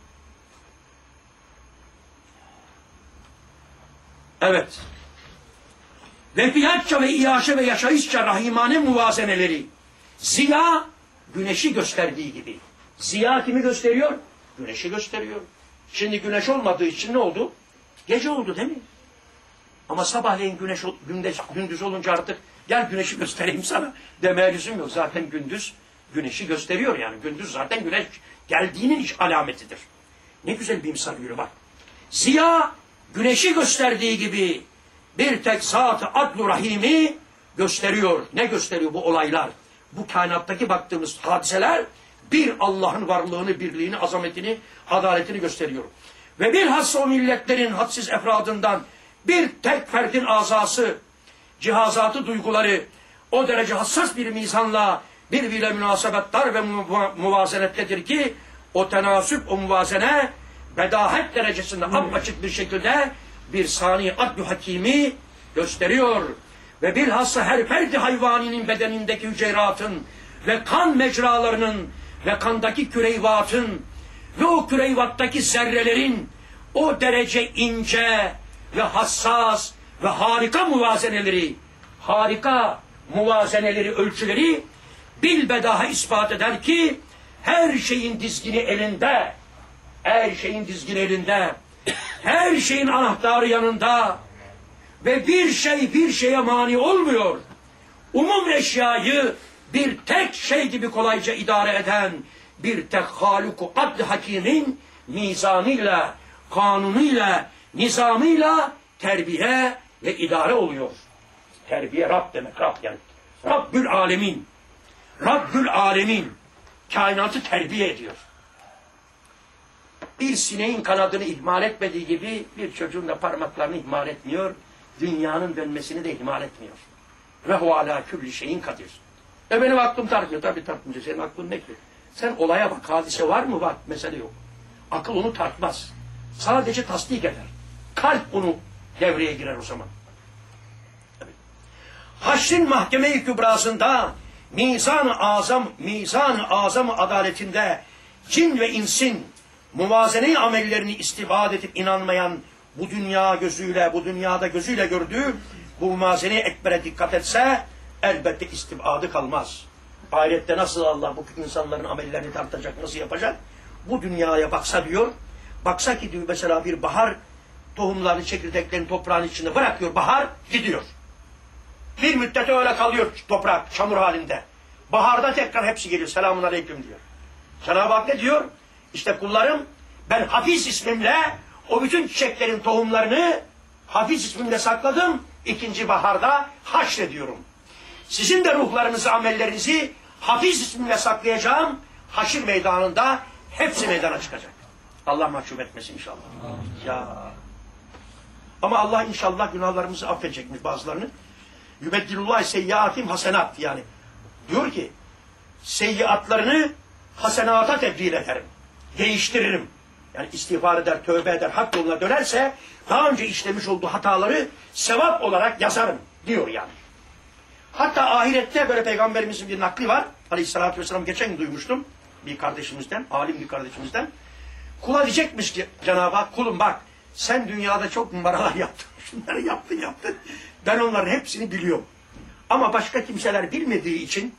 Speaker 1: Evet. Ve fiyatça ve iaşe ve yaşayışça rahimane muvazeneleri. Ziya, güneşi gösterdiği gibi. Ziya kimi gösteriyor? Güneşi gösteriyor. Şimdi güneş olmadığı için ne oldu? Gece oldu değil mi? Ama sabahleyin güneş gündüz, gündüz olunca artık gel güneşi göstereyim sana demeye lüzum yok. Zaten gündüz güneşi gösteriyor yani. Gündüz zaten güneş geldiğinin iş alametidir. Ne güzel bir misal yürü bak. Ziya, güneşi gösterdiği gibi bir tek zat-ı adlu rahimi gösteriyor. Ne gösteriyor bu olaylar? Bu kainattaki baktığımız hadiseler bir Allah'ın varlığını, birliğini, azametini, adaletini gösteriyor. Ve bilhassa o milletlerin hadsiz efradından bir tek ferdin azası, cihazatı, duyguları o derece hassas bir mizanla birbiriyle münasebettar ve muvazenettedir ki o tenasüp, o muvazene bedahet derecesinde apaçık bir şekilde bir sani adlu hakimi gösteriyor. Ve bilhassa her ferdi hayvaninin bedenindeki hücreratın ve kan mecralarının ve kandaki küreyvatın ve o küreyvattaki zerrelerin o derece ince ve hassas ve harika muvazeneleri, harika muvazeneleri, ölçüleri bilbedaha ispat eder ki her şeyin dizgini elinde, her şeyin dizgini elinde, her şeyin anahtarı yanında ve bir şey bir şeye mani olmuyor. Umum eşyayı bir tek şey gibi kolayca idare eden bir tek Haluk-u Adl Hakim'in mizanıyla, kanunuyla, nizamıyla terbiye ve idare oluyor. Terbiye Rab demek, Rab yani. Rabbül Alemin. Rabbül Alemin. Kainatı terbiye ediyor. Bir sineğin kanadını ihmal etmediği gibi bir çocuğun da parmaklarını ihmal etmiyor. Dünyanın dönmesini de ihmal etmiyor. Ve hu alâ külli şeyin kadir. E benim aklım tartmıyor. Tabii tartmayacak. Senin aklın ne ki? Sen olaya bak. Hadise var mı? Var. Mesele yok. Akıl onu tartmaz. Sadece tasdik eder. Kalp onu devreye girer o zaman. Evet. Haşrin mahkeme-i kübrasında mizan-ı azam, mizan-ı azam adaletinde cin ve insin muvazene-i amellerini istibad edip inanmayan bu dünya gözüyle, bu dünyada gözüyle gördüğü bu muvazene-i ekbere dikkat etse elbette istibadı kalmaz. Ahirette nasıl Allah bu insanların amellerini tartacak, nasıl yapacak? Bu dünyaya baksa diyor, baksa ki diyor mesela bir bahar tohumlarını, çekirdeklerini toprağın içinde bırakıyor, bahar gidiyor. Bir müddet öyle kalıyor toprak, çamur halinde. Baharda tekrar hepsi geliyor, selamun aleyküm diyor. Cenab-ı Hak ne diyor? İşte kullarım, ben Hafiz ismimle o bütün çiçeklerin tohumlarını Hafiz ismimle sakladım, ikinci baharda haşrediyorum. Sizin de ruhlarınızı, amellerinizi Hafiz ismimle saklayacağım, haşir meydanında hepsi meydana çıkacak. Allah mahcup etmesin inşallah. Ya. Ama Allah inşallah günahlarımızı affedecekmiş bazılarını. Yübeddilullah seyyiatim hasenat yani. Diyor ki, seyyiatlarını hasenata tebdil ederim. Değiştiririm. Yani istiğfar eder, tövbe eder, hak yoluna dönerse daha önce işlemiş olduğu hataları sevap olarak yazarım diyor yani. Hatta ahirette böyle peygamberimizin bir nakli var. Aleyhissalatü vesselam geçen gün duymuştum bir kardeşimizden, alim bir kardeşimizden. Kula diyecekmiş ki Cenab-ı Hak, kulum bak sen dünyada çok numaralar yaptın. Şunları yaptın yaptın. Ben onların hepsini biliyorum. Ama başka kimseler bilmediği için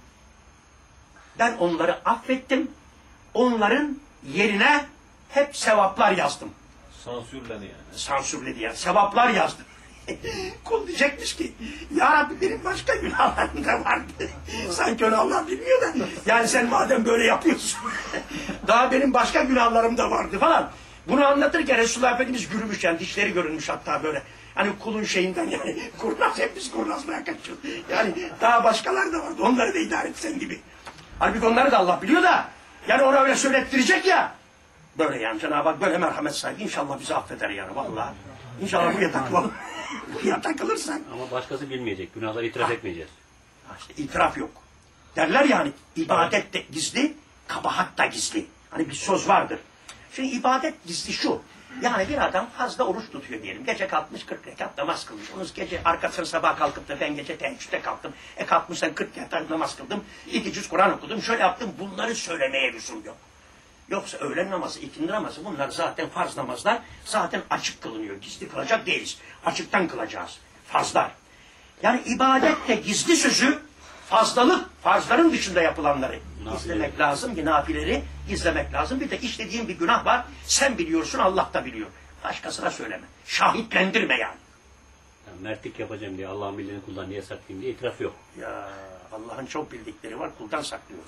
Speaker 1: ben onları affettim. Onların yerine hep sevaplar yazdım.
Speaker 2: Sansürledi yani.
Speaker 1: Sansürledi yani. Sevaplar yazdım. Kul diyecekmiş ki ya Rabbi benim başka günahlarım da vardı. Sanki onu Allah bilmiyor da. Yani sen madem böyle yapıyorsun. Daha benim başka günahlarım da vardı falan. Bunu anlatırken Resulullah Efendimiz gülmüş yani dişleri görünmüş hatta böyle. Hani kulun şeyinden yani kurnaz hepimiz kurnazlığa kaçıyor. Yani daha başkaları da vardı. Onları da idare etsen gibi. Halbuki onları da Allah biliyor da. Yani ona öyle söylettirecek ya. Böyle yani Cenab-ı Hak böyle merhamet sahibi. İnşallah bizi affeder yani vallahi. İnşallah buraya takılalım. Buraya takılırsan.
Speaker 2: Ama başkası bilmeyecek. Günahları itiraf etmeyeceğiz.
Speaker 1: İşte itiraf yok. Derler yani ibadet de gizli, kabahat da gizli. Hani bir söz vardır. Şimdi ibadet gizli şu. Yani bir adam fazla oruç tutuyor diyelim. Gece kalkmış kırk rekat namaz kılmış. Onu gece arkasını sabah kalkıp da ben gece teheccüde kalktım. E kalkmışsan kırk rekat namaz kıldım. İki cüz Kur'an okudum. Şöyle yaptım. Bunları söylemeye lüzum yok. Yoksa öğlen namazı, ikindi namazı bunlar zaten farz namazlar. Zaten açık kılınıyor. Gizli kılacak değiliz. Açıktan kılacağız. Farzlar. Yani ibadette gizli sözü fazlalık, farzların dışında yapılanları gizlemek lazım ki nafileri gizlemek lazım. Bir de işlediğin bir günah var. Sen biliyorsun, Allah da biliyor. Başkasına söyleme. Şahitlendirme yani.
Speaker 2: Yani mertlik yapacağım diye Allah'ın bildiğini kuldan niye saklayayım diye itiraf yok.
Speaker 1: Ya Allah'ın çok bildikleri var. Kuldan saklıyoruz.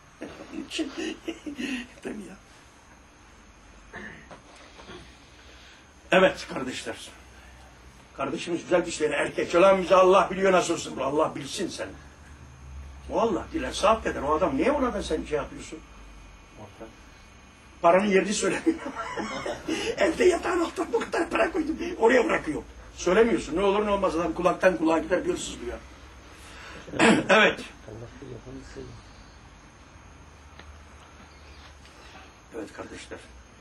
Speaker 1: Değil mi ya? Evet kardeşler. Kardeşimiz güzel bir şey. Erkek olan bize Allah biliyor nasılsın. Allah bilsin sen. O Allah dilerse affeder. O adam niye ona da sen şey yapıyorsun? Paranın yerini söylemiyor. Evde yatağın altına bu kadar para koydum. Oraya bırakıyor. Söylemiyorsun. Ne olur ne olmaz adam kulaktan kulağa gider diyorsunuz bu ya. Evet. Evet kardeşler.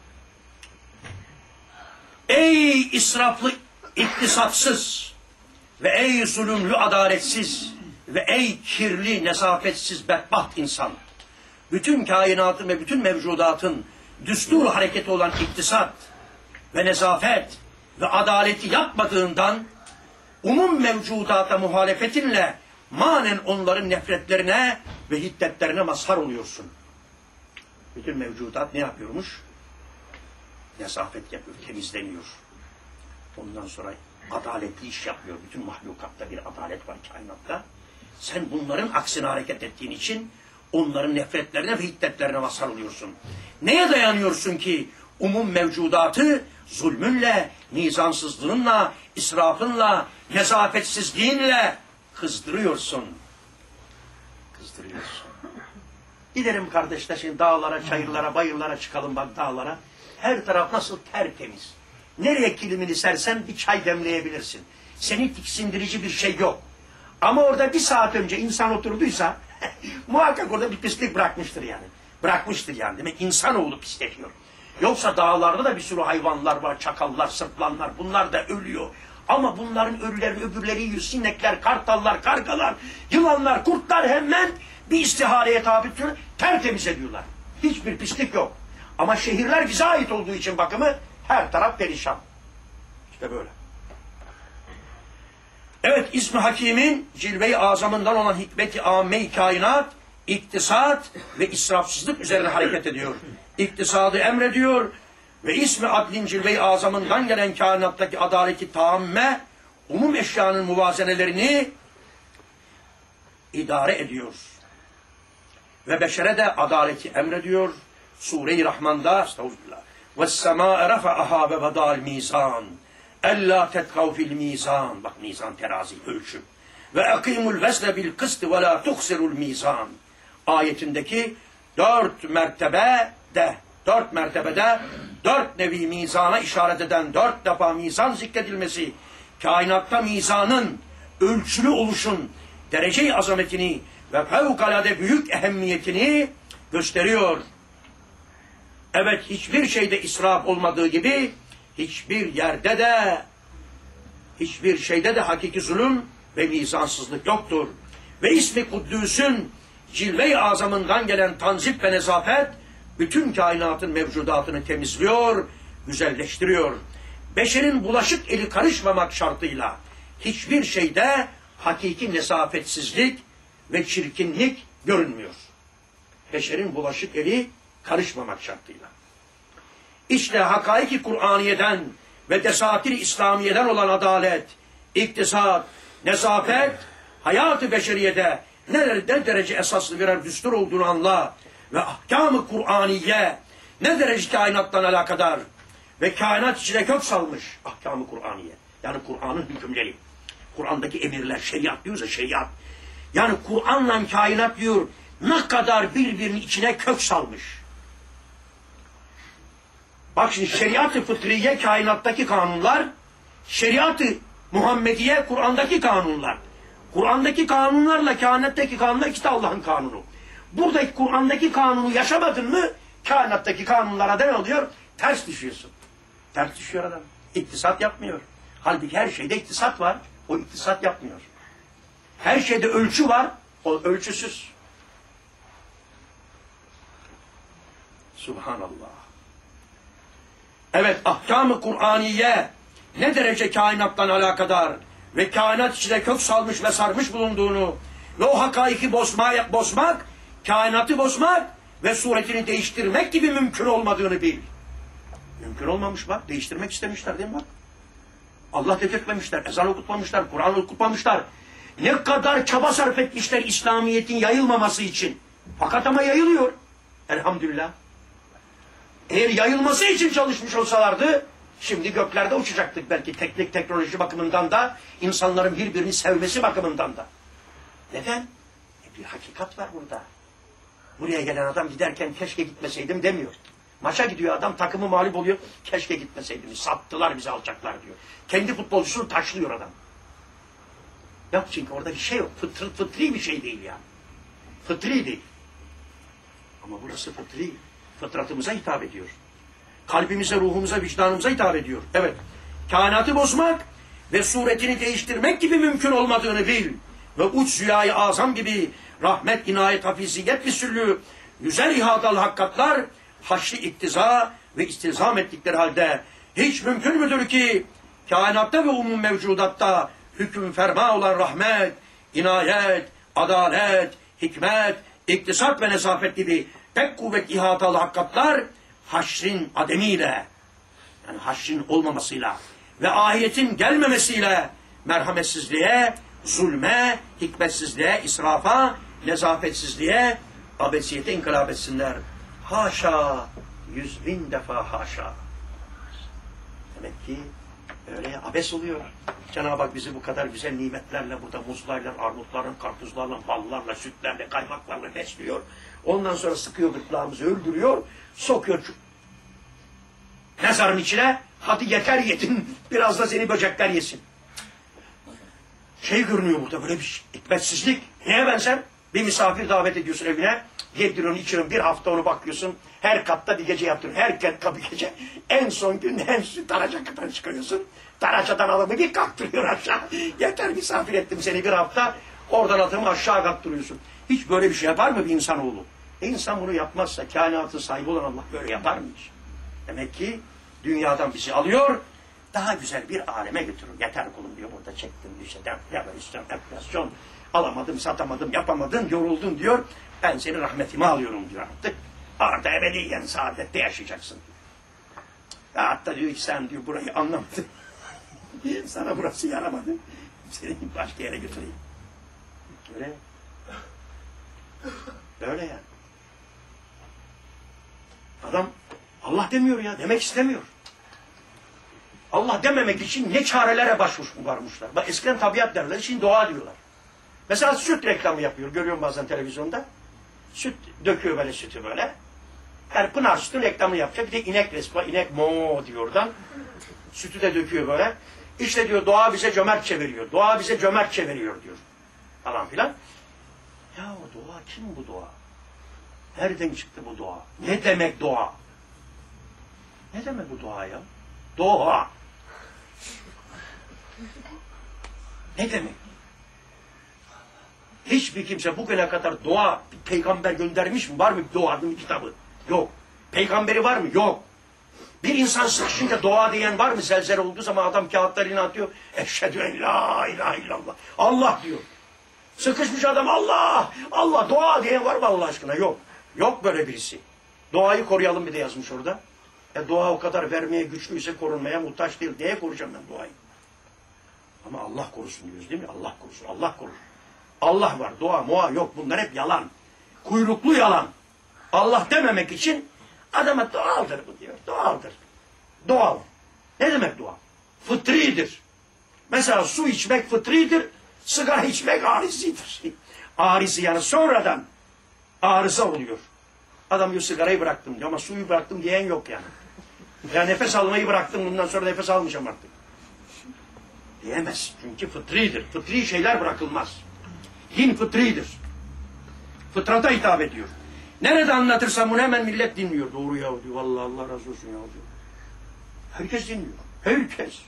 Speaker 1: Ey israflı, iktisatsız ve ey zulümlü, adaletsiz ve ey kirli, nezafetsiz, bedbaht insan. Bütün kainatın ve bütün mevcudatın düstur hareketi olan iktisat ve nezafet ve adaleti yapmadığından umum mevcudata muhalefetinle manen onların nefretlerine ve hiddetlerine mazhar oluyorsun. Bütün mevcudat ne yapıyormuş? Nezafet yapıyor, temizleniyor. Ondan sonra adaletli iş yapıyor. Bütün mahlukatta bir adalet var kainatta. Sen bunların aksine hareket ettiğin için onların nefretlerine ve hiddetlerine mazhar oluyorsun. Neye dayanıyorsun ki umum mevcudatı zulmünle, nizansızlığınla, israfınla, nezafetsizliğinle kızdırıyorsun. Kızdırıyorsun. Gidelim kardeşler şimdi dağlara, çayırlara, bayırlara çıkalım bak dağlara. Her taraf nasıl tertemiz. Nereye kilimini sersen bir çay demleyebilirsin. Seni tiksindirici bir şey yok. Ama orada bir saat önce insan oturduysa muhakkak orada bir pislik bırakmıştır yani. Bırakmıştır yani. Demek insanoğlu pisletiyor. Yoksa dağlarda da bir sürü hayvanlar var, çakallar, sırtlanlar. Bunlar da ölüyor. Ama bunların ölüleri öbürleri yiyor. Sinekler, kartallar, kargalar, yılanlar, kurtlar hemen bir istihareye tabi tutuyor. Tertemiz ediyorlar. Hiçbir pislik yok. Ama şehirler bize ait olduğu için bakımı her taraf perişan. İşte böyle. Evet, İsmi Hakim'in cilve-i azamından olan hikmet-i âmme-i kainat, iktisat ve israfsızlık üzerine hareket ediyor. İktisadı emrediyor ve İsmi Adlin cilve-i azamından gelen kainattaki adaleti tamme, umum eşyanın muvazenelerini idare ediyor. Ve beşere de adaleti emrediyor. Sure-i Rahman'da estağfurullah. وَالسَّمَاءَ رَفَعَهَا وَوَضَعَ الْمِيزَانِ اَلَّا تَتْقَوْ فِي الْمِيزَانِ Bak mizan, terazi, ölçü. وَاَقِيمُ الْوَزْنَ بِالْقِسْتِ وَلَا تُخْسِرُ الْمِيزَانِ Ayetindeki dört mertebe de, dört mertebede dört nevi mizana işaret eden dört defa mizan zikredilmesi, kainatta mizanın ölçülü oluşun derece-i azametini ve fevkalade büyük ehemmiyetini gösteriyor. Evet, hiçbir şeyde israf olmadığı gibi hiçbir yerde de hiçbir şeyde de hakiki zulüm ve mizansızlık yoktur. Ve ismi Kuddüs'ün cilve-i azamından gelen tanzip ve nezafet bütün kainatın mevcudatını temizliyor, güzelleştiriyor. Beşerin bulaşık eli karışmamak şartıyla hiçbir şeyde hakiki nezafetsizlik ve çirkinlik görünmüyor. Beşerin bulaşık eli karışmamak şartıyla. İşte hakaiki Kur'aniye'den ve desatir-i İslamiye'den olan adalet, iktisat, nezafet, hayat-ı beşeriyede ne, ne derece esaslı birer düstur olduğunu anla ve ahkam-ı Kur'aniye ne derece kainattan alakadar ve kainat içine kök salmış ahkam-ı Kur'aniye. Yani Kur'an'ın hükümleri. Kur'an'daki emirler, şeriat diyoruz ya, şeriat. Yani Kur'an'la kainat diyor ne kadar birbirinin içine kök salmış. Bak şimdi şeriat-ı fıtriye kainattaki kanunlar, şeriat-ı Muhammediye Kur'an'daki kanunlar. Kur'an'daki kanunlarla kainattaki kanunlar ikisi de Allah'ın kanunu. Buradaki Kur'an'daki kanunu yaşamadın mı kainattaki kanunlara da ne oluyor? Ters düşüyorsun. Ters düşüyor adam. İktisat yapmıyor. Halbuki her şeyde iktisat var. O iktisat yapmıyor. Her şeyde ölçü var. O ölçüsüz. Subhanallah. Evet, ahkam-ı Kur'aniye ne derece kainattan alakadar ve kainat içine kök salmış ve sarmış bulunduğunu ve o hakaiki bozmak, bozmak, kainatı bozmak ve suretini değiştirmek gibi mümkün olmadığını bil. Mümkün olmamış bak, değiştirmek istemişler değil mi bak? Allah dedirtmemişler, ezan okutmamışlar, Kur'an okutmamışlar. Ne kadar çaba sarf etmişler İslamiyet'in yayılmaması için. Fakat ama yayılıyor. Elhamdülillah. Eğer yayılması için çalışmış olsalardı, şimdi göklerde uçacaktık belki teknik teknoloji bakımından da, insanların birbirini sevmesi bakımından da. Neden? E bir hakikat var burada. Buraya gelen adam giderken keşke gitmeseydim demiyor. Maça gidiyor adam, takımı mağlup oluyor, keşke gitmeseydim, sattılar bizi alacaklar diyor. Kendi futbolcusunu taşlıyor adam. Yok çünkü orada bir şey yok, fıtri, fıtri bir şey değil yani. Fıtri değil. Ama burası fıtri. Fıtratımıza hitap ediyor. Kalbimize, ruhumuza, vicdanımıza hitap ediyor. Evet. Kainatı bozmak ve suretini değiştirmek gibi mümkün olmadığını bil. Ve uç züyayı azam gibi rahmet, inayet, hafiziyet püsüllü güzel ihatalı hakikatlar haşri iktiza ve istizam ettikleri halde hiç mümkün müdür ki kainatta ve umum mevcudatta hüküm ferma olan rahmet, inayet, adalet, hikmet, iktisat ve nezafet gibi pek kuvvet ihatalı hakikatlar haşrin ademiyle, yani haşrin olmamasıyla ve ahiretin gelmemesiyle merhametsizliğe, zulme, hikmetsizliğe, israfa, nezafetsizliğe, abesiyete inkılap etsinler. Haşa, yüz bin defa haşa. Demek ki öyle abes oluyor. Cenab-ı Hak bizi bu kadar güzel nimetlerle, burada muzlarla, armutlarla, karpuzlarla, ballarla, sütlerle, kaymaklarla besliyor. Ondan sonra sıkıyor gırtlağımızı, öldürüyor, sokuyor mezarın içine. Hadi yeter yedin, biraz da seni böcekler yesin. Şey görünüyor burada, böyle bir hikmetsizlik. Neye benzer? Bir misafir davet ediyorsun evine, yediriyorsun, içiyorsun, bir hafta onu bakıyorsun, her katta bir gece yaptırıyorsun, her katta bir gece. En son gün en süt taraca kadar çıkıyorsun, taracadan adamı bir kaktırıyor aşağı. Yeter misafir ettim seni bir hafta, oradan adamı aşağı kaktırıyorsun. Hiç böyle bir şey yapar mı bir insanoğlu? E insan bunu yapmazsa, kainatın sahibi olan Allah böyle yapar mı hiç? Demek ki dünyadan bizi alıyor, daha güzel bir aleme götürür. Yeter kulum diyor, burada çektim, işte devalüasyon, enflasyon, alamadım, satamadım, yapamadım, yoruldun diyor. Ben seni rahmetime alıyorum diyor artık. Orada ebediyen saadette yaşayacaksın. Ya hatta diyor ki sen diyor burayı anlamadın. Sana burası yaramadı. Seni başka yere götüreyim. Öyle. Öyle yani. Adam Allah demiyor ya, demek istemiyor. Allah dememek için ne çarelere başvurmuşlar. Bak eskiden tabiat derler, şimdi doğa diyorlar. Mesela süt reklamı yapıyor, görüyorum bazen televizyonda. Süt döküyor böyle sütü böyle. Yani Pınar sütün reklamını yapacak, bir de inek resmi var, inek mo diyor oradan. Sütü de döküyor böyle. İşte diyor doğa bize cömertçe veriyor, doğa bize cömertçe veriyor diyor. Falan filan. Ya o doğa kim bu doğa? Nereden çıktı bu doğa? Ne demek doğa? Ne demek bu doğa ya? Doğa. Ne demek? Hiçbir kimse bugüne kadar doğa, bir peygamber göndermiş mi? Var mı doğanın kitabı? Yok. Peygamberi var mı? Yok. Bir insan sıkışınca doğa diyen var mı? Zelzele olduğu zaman adam kağıtlarını atıyor. Eşhedü en la ilahe illallah. Allah diyor. Sıkışmış adam Allah, Allah, doğa diyen var mı Allah aşkına? Yok. Yok böyle birisi. Doğayı koruyalım bir de yazmış orada. E doğa o kadar vermeye güçlüyse korunmaya muhtaç değil. Neye koruyacağım ben doğayı? Ama Allah korusun diyoruz değil mi? Allah korusun, Allah korusun. Allah var, dua, mua yok. Bunlar hep yalan. Kuyruklu yalan. Allah dememek için adama doğaldır bu diyor. Doğaldır. Doğal. Ne demek doğal? Fıtridir. Mesela su içmek fıtridir. Sigara içmek arisidir. Arisi yani sonradan arıza oluyor. Adam diyor sigarayı bıraktım diyor ama suyu bıraktım diyen yok yani. Ya nefes almayı bıraktım bundan sonra nefes almayacağım artık. Diyemez. Çünkü fıtridir. Fıtri şeyler bırakılmaz. Din fıtridir. Fıtrata hitap ediyor. Nerede anlatırsam bunu hemen millet dinliyor. Doğru ya diyor. Vallahi Allah razı olsun ya diyor. Herkes dinliyor. Herkes.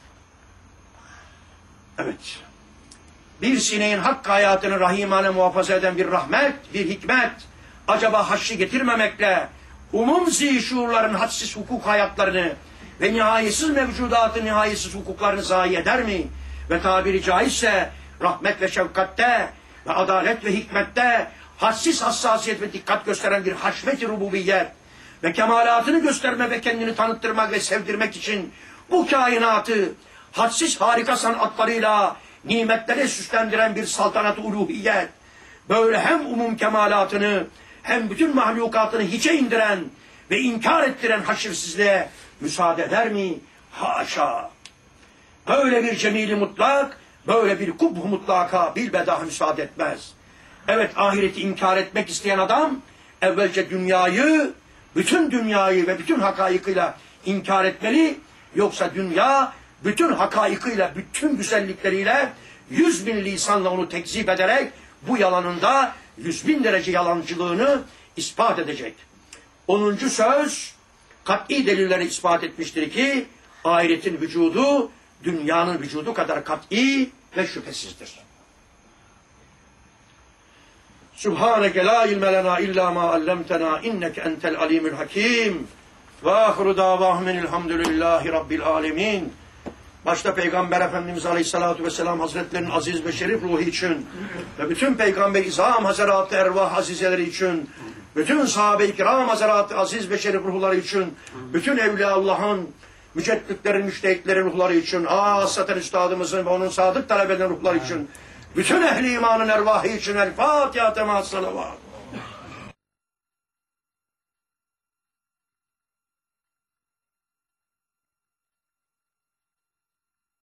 Speaker 1: Evet. Bir sineğin hak hayatını rahimane muhafaza eden bir rahmet, bir hikmet, acaba haşrı getirmemekle umum zişurların hadsiz hukuk hayatlarını ve nihayetsiz mevcudatı nihayetsiz hukuklarını zayi eder mi? Ve tabiri caizse rahmet ve şefkatte ve adalet ve hikmette hadsiz hassasiyet ve dikkat gösteren bir haşmet-i rububiyet ve kemalatını gösterme ve kendini tanıttırmak ve sevdirmek için bu kainatı hadsiz harika sanatlarıyla nimetlere süslendiren bir saltanat-ı uluhiyet, böyle hem umum kemalatını hem bütün mahlukatını hiçe indiren ve inkar ettiren haşirsizliğe müsaade eder mi? Haşa! Böyle bir cemili mutlak, böyle bir kubh mutlaka bilbedah müsaade etmez. Evet, ahireti inkar etmek isteyen adam evvelce dünyayı, bütün dünyayı ve bütün hakaikıyla inkar etmeli. Yoksa dünya bütün hakaikıyla, bütün güzellikleriyle yüz bin lisanla onu tekzip ederek bu yalanında yüz bin derece yalancılığını ispat edecek. Onuncu söz kat'i delilleri ispat etmiştir ki ahiretin vücudu dünyanın vücudu kadar kat'i ve şüphesizdir. Subhaneke la ilme lena illa ma allamtena inneke entel alimul hakim ve ahiru davahum elhamdülillahi rabbil alemin. Başta Peygamber Efendimiz Aleyhisselatü Vesselam Hazretlerinin aziz ve şerif ruhu için ve bütün Peygamber İzam Hazaratı Ervah Azizeleri için, bütün sahabe-i kiram Hazaratı aziz ve şerif ruhları için, bütün Evliya Allah'ın, mücedditlerin, müştehitlerin ruhları için, asaten üstadımızın ve onun sadık talebelerinin ruhları için, bütün ehli imanın ervahı için El Fatiha tema salavat.